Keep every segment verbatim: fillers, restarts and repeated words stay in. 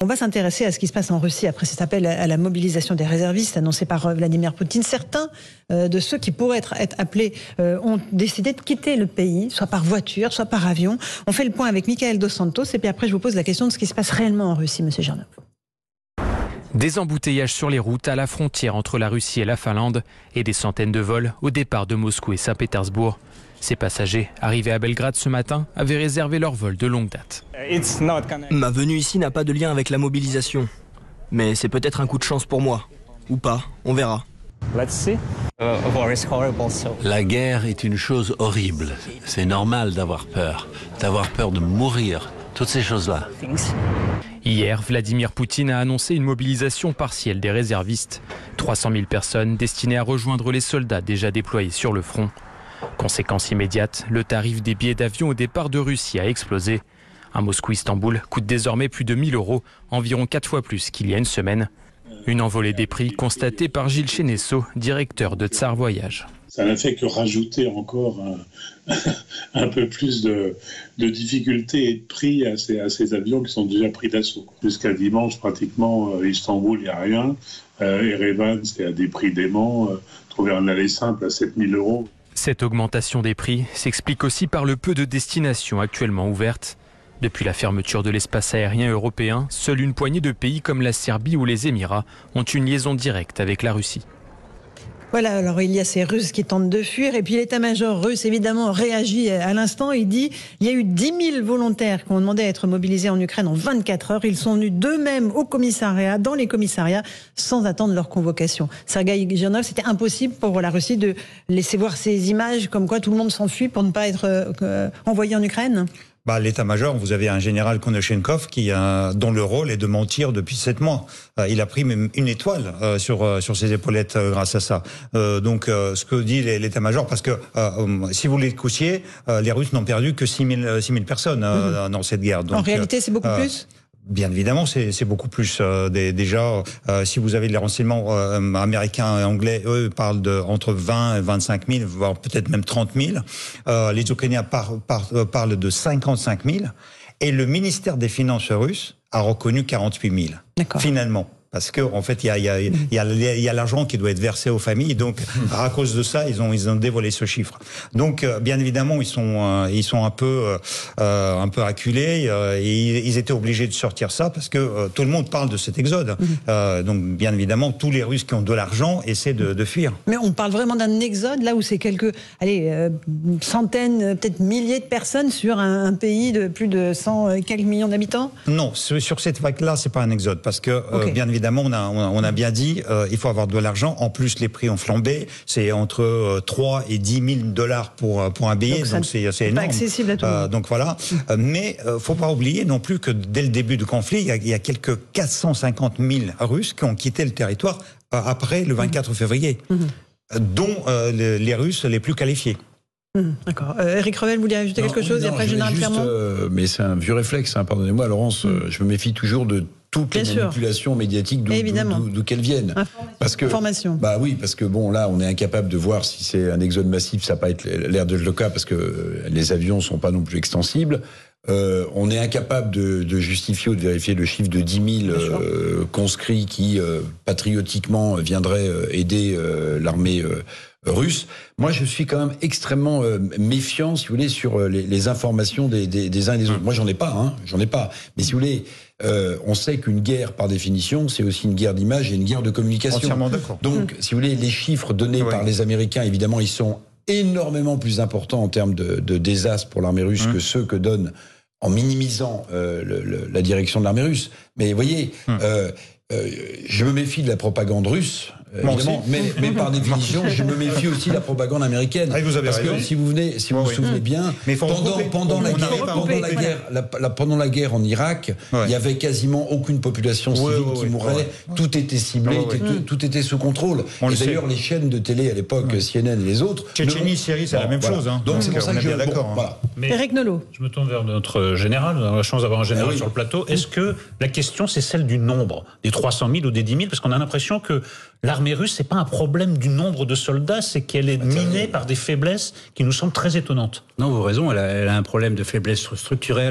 On va s'intéresser à ce qui se passe en Russie après cet appel à la mobilisation des réservistes annoncé par Vladimir Poutine. Certains euh, de ceux qui pourraient être, être appelés euh, ont décidé de quitter le pays, soit par voiture, soit par avion. On fait le point avec Michael Dos Santos et puis après je vous pose la question de ce qui se passe réellement en Russie, Monsieur Girneuf. Des embouteillages sur les routes à la frontière entre la Russie et la Finlande et des centaines de vols au départ de Moscou et Saint-Pétersbourg. Ces passagers, arrivés à Belgrade ce matin, avaient réservé leur vol de longue date. Ma venue ici n'a pas de lien avec la mobilisation. Mais c'est peut-être un coup de chance pour moi. Ou pas, on verra. La guerre est une chose horrible. C'est normal d'avoir peur. D'avoir peur de mourir. Toutes ces choses-là. Hier, Vladimir Poutine a annoncé une mobilisation partielle des réservistes. trois cent mille personnes destinées à rejoindre les soldats déjà déployés sur le front. Conséquence immédiate, le tarif des billets d'avion au départ de Russie a explosé. Un Moscou-Istanbul coûte désormais plus de mille euros, environ quatre fois plus qu'il y a une semaine. Une envolée des prix constatée par Gilles Chenesso, directeur de Tsar Voyage. Ça n'a fait que rajouter encore un, un peu plus de, de difficultés et de prix à ces, à ces avions qui sont déjà pris d'assaut. Jusqu'à dimanche, pratiquement, euh, Istanbul, il n'y a rien. Euh, Erevan, c'est à des prix déments. Euh, trouver un aller simple à sept mille euros. Cette augmentation des prix s'explique aussi par le peu de destinations actuellement ouvertes. Depuis la fermeture de l'espace aérien européen, seule une poignée de pays comme la Serbie ou les Émirats ont une liaison directe avec la Russie. Voilà, alors il y a ces Russes qui tentent de fuir et puis l'état-major russe évidemment réagit à l'instant. Il dit il y a eu dix mille volontaires qui ont demandé à être mobilisés en Ukraine en vingt-quatre heures. Ils sont venus d'eux-mêmes au commissariat, dans les commissariats, sans attendre leur convocation. Sergueï Girneuf, c'était impossible pour la Russie de laisser voir ces images comme quoi tout le monde s'enfuit pour ne pas être euh, envoyé en Ukraine ? Bah, l'état-major, vous avez un général Konashenkov qui a, dont le rôle est de mentir depuis sept mois. Euh, il a pris même une étoile euh, sur euh, sur ses épaulettes euh, grâce à ça. Euh, donc, euh, ce que dit l'état-major, parce que euh, si vous l'écoutiez, euh, les Russes n'ont perdu que six mille personnes euh, mmh. dans cette guerre. Donc, en réalité, c'est beaucoup euh, plus. Bien évidemment, c'est beaucoup plus. Euh, des, déjà, euh, si vous avez les renseignements euh, américains et anglais, eux parlent de entre vingt et vingt-cinq mille, voire peut-être même trente mille. Euh, les Ukrainiens par, par, euh, parlent de cinquante-cinq mille. Et le ministère des Finances russe a reconnu quarante-huit mille. Finalement. Parce que en fait, il y a, il y a, il y a, il y a l'argent qui doit être versé aux familles. Donc, à cause de ça, ils ont, ils ont dévoilé ce chiffre. Donc, bien évidemment, ils sont, ils sont un peu, euh, un peu acculés. Euh, et ils étaient obligés de sortir ça parce que euh, tout le monde parle de cet exode. Mmh. Euh, donc, bien évidemment, tous les Russes qui ont de l'argent essaient de, de fuir. Mais on parle vraiment d'un exode là où c'est quelques, allez, euh, centaines, peut-être milliers de personnes sur un, un pays de plus de cent et quelques millions d'habitants. Non, sur cette vague-là, c'est pas un exode parce que, okay. euh, bien évidemment. Évidemment, on a, on a bien dit, euh, il faut avoir de l'argent. En plus, les prix ont flambé. C'est entre euh, trois et dix mille dollars pour pour un billet, donc, donc c'est énorme. Pas accessible à tout le monde. Euh, donc voilà. Euh, mais euh, faut pas oublier non plus que dès le début du conflit, il y a, il y a quelques quatre cent cinquante mille Russes qui ont quitté le territoire euh, après le vingt-quatre février, mmh. dont euh, les, les Russes les plus qualifiés. Mmh, D'accord. Euh, Éric Revel, vous voulez ajouter non, quelque chose non, et après Général juste, Clermont euh, mais c'est un vieux réflexe, hein, pardonnez-moi, Laurence, mmh. euh, je me méfie toujours de toutes les manipulations médiatiques d'où qu'elles viennent. Parce que, Information. Bah oui, parce que bon, là, on est incapable de voir si c'est un exode massif, ça n'a pas être l'air de le cas, parce que les avions sont pas non plus extensibles. Euh, on est incapable de, de justifier ou de vérifier le chiffre de dix mille euh, conscrits qui, euh, patriotiquement, viendraient euh, aider euh, l'armée euh, russe. Moi, je suis quand même extrêmement euh, méfiant, si vous voulez, sur euh, les, les informations des, des, des uns et des autres. Moi, j'en ai pas, hein, j'en ai pas. Mais si vous voulez, euh, on sait qu'une guerre, par définition, c'est aussi une guerre d'image et une guerre de communication. Entièrement d'accord. Donc, mmh. si vous voulez, les chiffres donnés oui. par les Américains, évidemment, ils sont énormément plus importants en termes de, de désastres pour l'armée russe mmh. que ceux que donnent en minimisant euh, le, le, la direction de l'armée russe. Mais vous voyez, mmh. euh, euh, je me méfie de la propagande russe. Euh, évidemment, mais, mais par définition, je me méfie aussi de la propagande américaine. Ah, vous avez parce raison. que si vous venez, si vous oui, vous oui. souvenez bien, mais pendant, pendant, la guerre, pendant, la voilà. guerre, la, la, pendant la guerre en Irak, ouais. il y avait quasiment aucune population civile ouais, ouais, qui mourait. Ouais. Tout était ciblé, ouais, ouais. Tout, tout était sous contrôle. On et d'ailleurs, les chaînes de télé à l'époque, ouais. C N N et les autres. Tchétchénie, Syrie, c'est bon, la même voilà. chose. Hein. Donc c'est pour ça que je bien d'accord. Bon, voilà. Éric Nolot. Je me tourne vers notre général. On a la chance d'avoir un général ah, oui. sur le plateau. Est-ce que la question, c'est celle du nombre, des trois cent mille ou des dix mille? Parce qu'on a l'impression que l'armée russe, c'est pas un problème du nombre de soldats, c'est qu'elle est minée par des faiblesses qui nous semblent très étonnantes. Non, vous avez raison, elle a, elle a un problème de faiblesse structurelle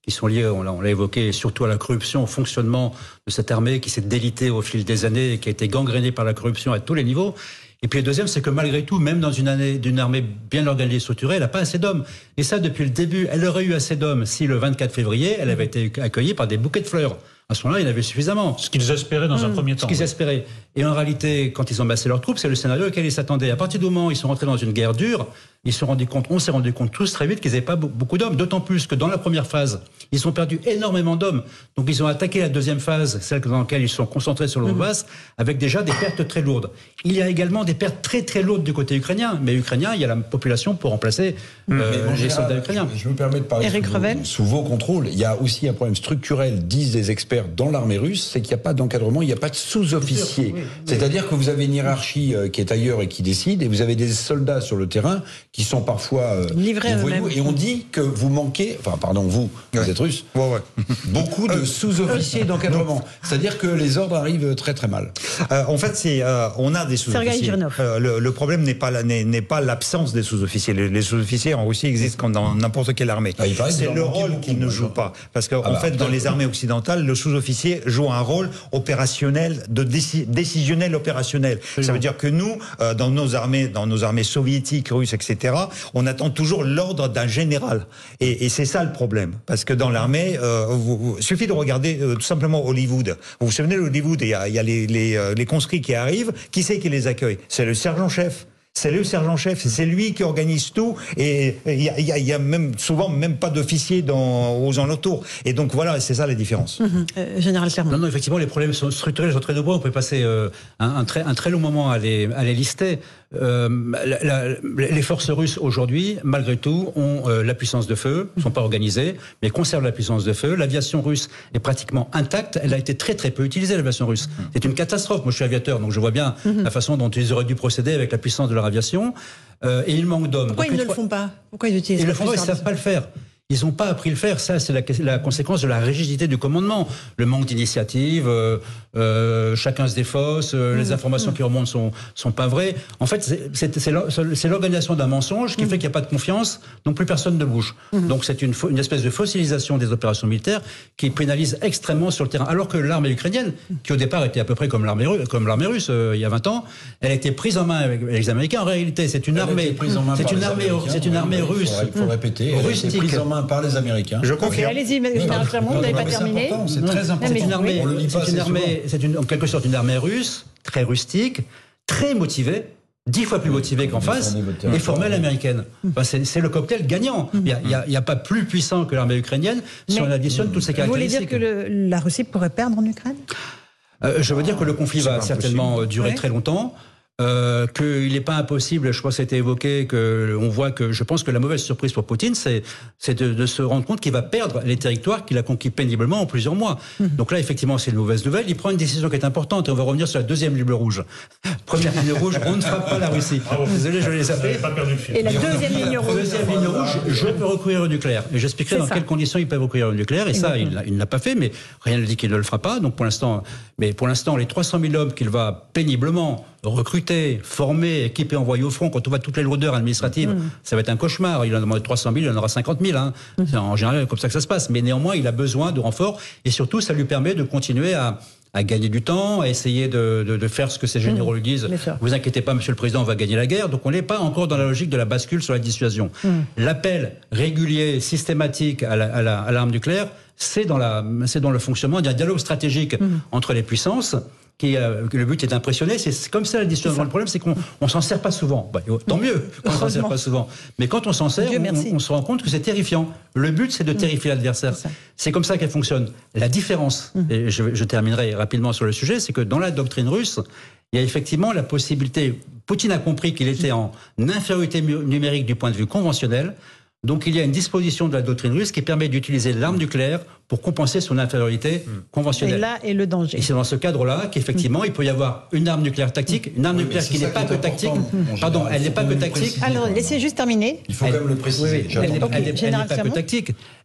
qui sont liées, on l'a, on l'a évoqué, surtout à la corruption, au fonctionnement de cette armée qui s'est délitée au fil des années et qui a été gangrénée par la corruption à tous les niveaux. Et puis le deuxième, c'est que malgré tout, même dans une année d'une armée bien organisée et structurée, elle n'a pas assez d'hommes. Et ça, depuis le début, elle aurait eu assez d'hommes si le vingt-quatre février, elle avait été accueillie par des bouquets de fleurs. À ce moment-là, il y en avait suffisamment. Ce qu'ils espéraient dans mmh. un premier temps. Ce qu'ils oui. espéraient. Et en réalité, quand ils ont massé leurs troupes, c'est le scénario auquel ils s'attendaient. À partir du moment où ils sont rentrés dans une guerre dure, ils se sont rendus compte, on s'est rendu compte tous très vite qu'ils n'avaient pas beaucoup d'hommes. D'autant plus que dans la première phase, ils ont perdu énormément d'hommes. Donc ils ont attaqué la deuxième phase, celle dans laquelle ils sont concentrés sur le Donbass, mmh. avec déjà des pertes très lourdes. Il y a également des pertes très très lourdes du côté ukrainien. Mais ukrainien, il y a la population pour remplacer mmh. euh, les général, soldats ukrainiens. Je, je me permets de parler Éric sous, Revel. sous vos contrôles. Il y a aussi un problème structurel, disent les experts, dans l'armée russe, c'est qu'il n'y a pas d'encadrement, il n'y a pas de sous-officier. Oui, oui. C'est-à-dire que vous avez une hiérarchie euh, qui est ailleurs et qui décide, et vous avez des soldats sur le terrain qui sont parfois euh, livrés à eux-mêmes. Et on dit que vous manquez, enfin pardon, vous, ouais. vous êtes russe, ouais, ouais. beaucoup de sous-officiers d'encadrement. C'est-à-dire que les ordres arrivent très très mal. Euh, en fait, c'est, euh, on a des sous-officiers. Euh, le, le problème n'est pas, la, n'est, n'est pas l'absence des sous-officiers. Les, les sous-officiers en Russie existent comme dans n'importe quelle armée. Ah, c'est le rôle qu'ils ne jouent pas. Parce qu'en ah bah, fait, dans les armées occidentales, le sous-officier joue un rôle opérationnel, de déci- décisionnel opérationnel. Oui, ça veut dire que nous, euh, dans nos armées, dans nos armées soviétiques, russes, et cetera, on attend toujours l'ordre d'un général. Et, et c'est ça le problème. Parce que dans l'armée, euh, vous, vous, suffit de regarder euh, tout simplement Hollywood. Vous vous souvenez d'Hollywood, il y a, il y a les, les, euh, les conscrits qui arrivent. Qui c'est qui les accueille? C'est le sergent-chef. C'est le sergent-chef, c'est lui qui organise tout, et il y a, y a, y a même souvent même pas d'officier dans, aux alentours. Et donc voilà, c'est ça la différence. Mmh, euh, Général Clermont. Non, non, effectivement, les problèmes sont structurels, sont très nombreux. On peut passer euh, un, un, très, un très long moment à les, à les lister. Euh, la, la, les forces russes aujourd'hui, malgré tout, ont euh, la puissance de feu, ne sont pas organisées, mais conservent la puissance de feu. L'aviation russe est pratiquement intacte. Elle a été très très peu utilisée, l'aviation russe. C'est une catastrophe. Moi, je suis aviateur, donc je vois bien mmh. la façon dont ils auraient dû procéder avec la puissance de leur aviation. Euh, et il manque d'hommes. Pourquoi donc, ils ne trois... le font pas? Pourquoi ils utilisent Ils le font pas, ils ne savent pas le faire. Ils n'ont pas appris le faire. Ça, c'est la, la conséquence de la rigidité du commandement. Le manque d'initiative, euh, euh, chacun se défausse, euh, mmh. les informations mmh. qui remontent sont, sont pas vraies. En fait, c'est, c'est, c'est l'organisation d'un mensonge qui mmh. fait qu'il n'y a pas de confiance, donc plus personne ne bouge. Mmh. Donc c'est une, une espèce de fossilisation des opérations militaires qui pénalise extrêmement sur le terrain. Alors que l'armée ukrainienne, qui au départ était à peu près comme l'armée, comme l'armée russe euh, il y a vingt ans, elle a été prise en main avec les Américains. En réalité, c'est une elle armée, c'est une armée, c'est une armée russe. Il faut répéter. Rustique. Par les Américains. Je confirme. Okay, allez-y, Général Clermont, vous n'avez pas terminé. C'est important, c'est très important. C'est une armée, on le dit pas c'est une armée, c'est une, en quelque sorte une armée russe, très rustique, très motivée, dix fois plus motivée qu'en face, et formelle américaine. Enfin, c'est, c'est le cocktail gagnant. Il n'y a, a, a pas plus puissant que l'armée ukrainienne si on additionne toutes ces caractéristiques. Vous voulez dire que le, la Russie pourrait perdre en Ukraine? euh, Je veux dire que le conflit c'est va certainement durer ouais. très longtemps. Euh, qu'il n'est pas impossible, je crois que ça a été évoqué, que on voit que je pense que la mauvaise surprise pour Poutine, c'est, c'est de, de se rendre compte qu'il va perdre les territoires qu'il a conquis péniblement en plusieurs mois. Mmh. Donc là, effectivement, c'est une mauvaise nouvelle. Il prend une décision qui est importante et on va revenir sur la deuxième ligne rouge. Première ligne rouge, on ne frappe pas la Russie. Bravo. Désolé, je l'ai zappé. Et la deuxième ligne rouge. Deuxième ligne rouge, je peux recourir au nucléaire. Et j'expliquerai c'est dans ça. Quelles conditions il peut recourir au nucléaire. Et Exactement. ça, il, il ne l'a pas fait, mais rien ne dit qu'il ne le fera pas. Donc pour l'instant, mais pour l'instant, les trois cent mille hommes qu'il va péniblement recruter, former, équiper, envoyer au front, quand on voit toutes les lourdeurs administratives, mmh. ça va être un cauchemar. Il en a demandé trois cent mille, il en aura cinquante mille. Hein. Mmh. C'est en général comme ça que ça se passe. Mais néanmoins, il a besoin de renforts et surtout, ça lui permet de continuer à, à gagner du temps, à essayer de, de, de faire ce que ses généraux mmh. lui disent. Vous inquiétez pas, monsieur le président, on va gagner la guerre. Donc on n'est pas encore dans la logique de la bascule sur la dissuasion. Mmh. L'appel régulier, systématique à, la, à, la, à l'arme nucléaire, c'est dans, la, c'est dans le fonctionnement d'un dialogue stratégique mmh. entre les puissances. Qui, euh, le but est d'impressionner, c'est, c'est comme ça la dissuasion. Le problème, c'est qu'on on s'en sert pas souvent. Bah, tant mieux qu'on s'en sert pas souvent. Mais quand on s'en sert, Dieu, on, on se rend compte que c'est terrifiant. Le but, c'est de terrifier mmh. l'adversaire. C'est, c'est comme ça qu'elle fonctionne. La différence, mmh. et je, je terminerai rapidement sur le sujet, c'est que dans la doctrine russe, il y a effectivement la possibilité. Poutine a compris qu'il était en infériorité numérique du point de vue conventionnel. Donc il y a une disposition de la doctrine russe qui permet d'utiliser l'arme nucléaire pour compenser son infériorité mmh. conventionnelle. Et là est le danger. Et c'est dans ce cadre-là qu'effectivement mmh. il peut y avoir une arme nucléaire tactique, une arme oui, nucléaire qui n'est pas que tactique. Mmh. Pardon, elle n'est pas que tactique. Alors laissez juste terminer. Il faut quand même le préciser. Oui, elle n'est okay, pas que tactique.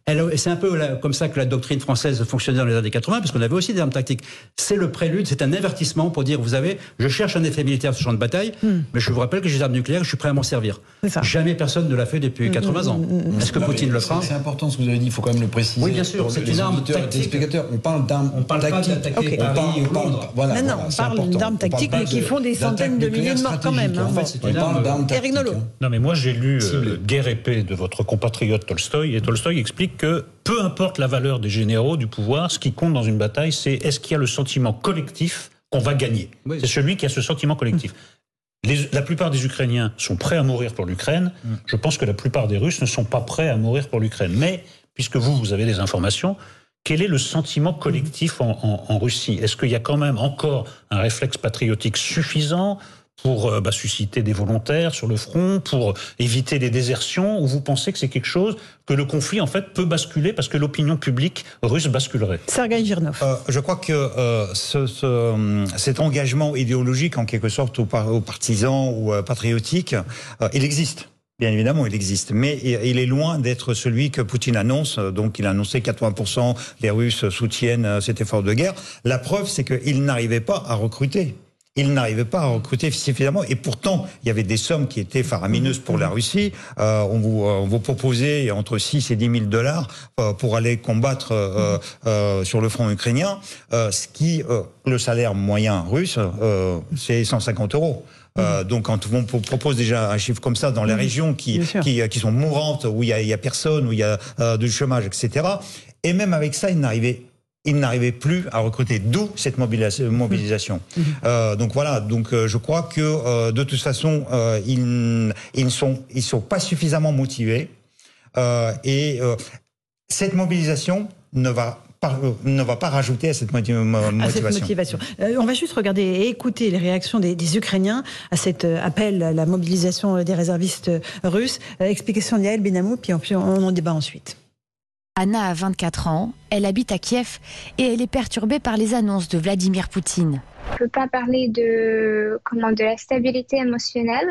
Elle, c'est un peu la, comme ça que la doctrine française fonctionnait dans les années quatre-vingts, parce qu'on avait aussi des armes tactiques. C'est le prélude, c'est un avertissement pour dire, vous avez, je cherche un effet militaire sur ce champ de bataille, mm. mais je vous rappelle que j'ai des armes nucléaires, je suis prêt à m'en servir. Jamais personne ne l'a fait depuis mm. quatre-vingts ans. Mm. Est-ce que non, Poutine le fera? C'est important ce que vous avez dit, il faut quand même le préciser. Oui, bien sûr, c'est une arme tactique. On parle d'armes on parle tactiques. Pas okay. On parle, on parle, voilà, non, non, voilà, on parle d'armes tactiques, mais qui font des centaines de milliers de morts quand même. En fait, c'est une arme d'armes tactiques. Non, mais moi j'ai lu euh, Guerre et paix de votre compatriote Tolstoï, et Tolstoï explique que peu importe la valeur des généraux, du pouvoir, ce qui compte dans une bataille, c'est est-ce qu'il y a le sentiment collectif qu'on va gagner. Oui. C'est celui qui a ce sentiment collectif. Mmh. Les, la plupart des Ukrainiens sont prêts à mourir pour l'Ukraine. Mmh. Je pense que la plupart des Russes ne sont pas prêts à mourir pour l'Ukraine. Mais, puisque vous, vous avez des informations, quel est le sentiment collectif en, en, en Russie? Est-ce qu'il y a quand même encore un réflexe patriotique suffisant pour euh, bah, susciter des volontaires sur le front, pour éviter les désertions, ou vous pensez que c'est quelque chose que le conflit en fait peut basculer parce que l'opinion publique russe basculerait? Sergueï Girnov. Euh, je crois que euh, ce, ce, cet engagement idéologique en quelque sorte aux, aux partisans ou euh, patriotiques, euh, il existe. Bien évidemment, il existe, mais il est loin d'être celui que Poutine annonce. Donc, il a annoncé quatre-vingts pour cent les Russes soutiennent cet effort de guerre. La preuve, c'est qu'il n'arrivait pas à recruter. Il n'arrivait pas à recruter suffisamment, et pourtant il y avait des sommes qui étaient faramineuses pour la Russie. Euh, on, vous, on vous proposait entre six et dix mille dollars euh, pour aller combattre euh, euh, sur le front ukrainien, euh, ce qui, euh, le salaire moyen russe, euh, c'est cent cinquante euros. Euh, donc quand on propose déjà un chiffre comme ça dans les régions qui, qui, qui sont mourantes, où il y a, il y a personne, où il y a euh, du chômage, et cetera. Et même avec ça, il n'arrivait il n'arrivait plus à recruter, d'où cette mobilisation. Mmh. Euh, donc voilà, donc euh, je crois que euh, de toute façon, euh, ils, ils ne sont, ils sont pas suffisamment motivés, euh, et euh, cette mobilisation ne va pas, euh, ne va pas rajouter à cette, motiv motivation. À cette motivation. Euh, on va juste regarder et écouter les réactions des, des Ukrainiens à cet appel à la mobilisation des réservistes russes. Euh, explication de Yael Benamou, puis on, on en débat ensuite. Anna a vingt-quatre ans, elle habite à Kiev et elle est perturbée par les annonces de Vladimir Poutine. On ne peut pas parler de, comment, de la stabilité émotionnelle.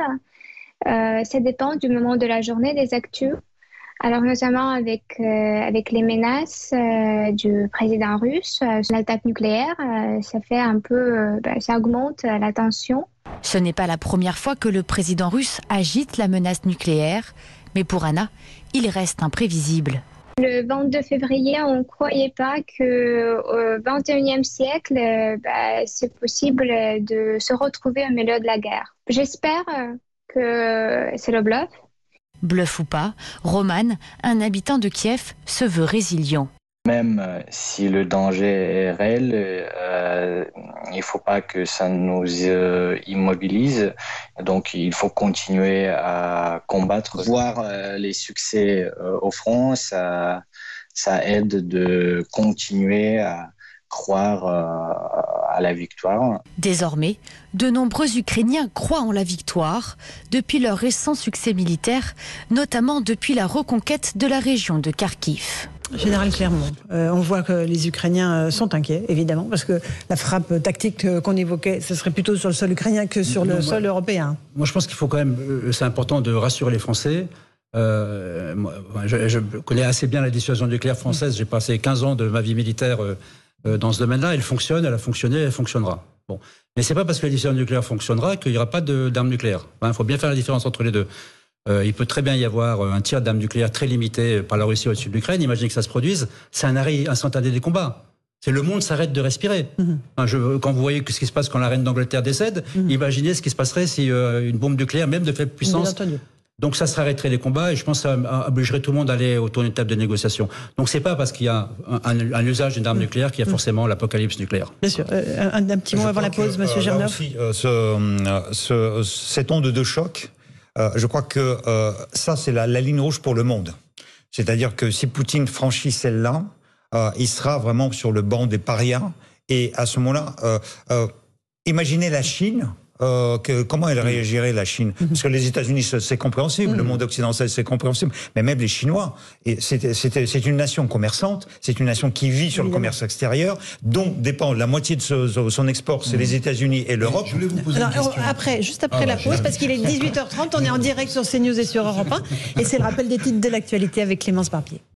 Euh, ça dépend du moment de la journée, des actus. Alors notamment avec, euh, avec les menaces euh, du président russe, euh, l'attaque nucléaire, euh, ça fait un peu, euh, bah, ça augmente euh, la tension. Ce n'est pas la première fois que le président russe agite la menace nucléaire, mais pour Anna, il reste imprévisible. Le vingt-deux février, on ne croyait pas qu'au vingt et unième siècle, euh, bah, c'est possible de se retrouver au milieu de la guerre. J'espère que c'est le bluff. Bluff ou pas, Roman, un habitant de Kiev, se veut résilient. Même si le danger est réel, euh, il ne faut pas que ça nous euh, immobilise. Donc il faut continuer à combattre. Voir euh, les succès euh, au front, ça, ça aide de continuer à croire euh, à la victoire. Désormais, de nombreux Ukrainiens croient en la victoire depuis leur récent succès militaire, notamment depuis la reconquête de la région de Kharkiv. Général Clermont, euh, on voit que les Ukrainiens sont inquiets, évidemment, parce que la frappe tactique qu'on évoquait, ce serait plutôt sur le sol ukrainien que sur le moi, sol européen. Moi, je pense qu'il faut quand même, c'est important de rassurer les Français. Euh, moi, je, je connais assez bien la dissuasion nucléaire française. J'ai passé quinze ans de ma vie militaire euh, dans ce domaine-là. Elle fonctionne, elle a fonctionné, elle fonctionnera. Bon. Mais c'est pas parce que la dissuasion nucléaire fonctionnera qu'il n'y aura pas d'armes nucléaires. Il hein, faut bien faire la différence entre les deux. Euh, il peut très bien y avoir un tir d'armes nucléaires très limité par la Russie au-dessus de l'Ukraine. Imaginez que ça se produise, c'est un arrêt instantané des combats. C'est le monde s'arrête de respirer. Mmh. Enfin, je, quand vous voyez ce qui se passe quand la reine d'Angleterre décède, mmh. imaginez ce qui se passerait si euh, une bombe nucléaire, même de faible puissance, donc ça se arrêterait les combats et je pense que ça obligerait tout le monde à aller autour d'une table de négociation. Donc c'est pas parce qu'il y a un, un, un usage d'une arme mmh. nucléaire qu'il y a forcément mmh. l'apocalypse nucléaire. Bien sûr. Euh, un, un petit mot je avant la pause, que, Monsieur euh, Girnov. Aussi, euh, ce, ce, cette onde de choc, Euh, je crois que euh, ça, c'est la, la ligne rouge pour le monde. C'est-à-dire que si Poutine franchit celle-là, euh, il sera vraiment sur le banc des parias. Et à ce moment-là, euh, euh, imaginez la Chine. Euh, que, comment elle réagirait, la Chine? Parce que les États-Unis, c'est compréhensible, le monde occidental, c'est compréhensible, mais même les Chinois. Et c'est une nation commerçante, c'est une nation qui vit sur le commerce extérieur, dont dépend la moitié de ce, son export, c'est les États-Unis et l'Europe. Je voulais vous poser Alors, une question. Après, juste après ah, la pause, parce qu'il est dix-huit heures trente, on est en direct sur CNews et sur Europe un, et c'est le rappel des titres de l'actualité avec Clémence Barbier.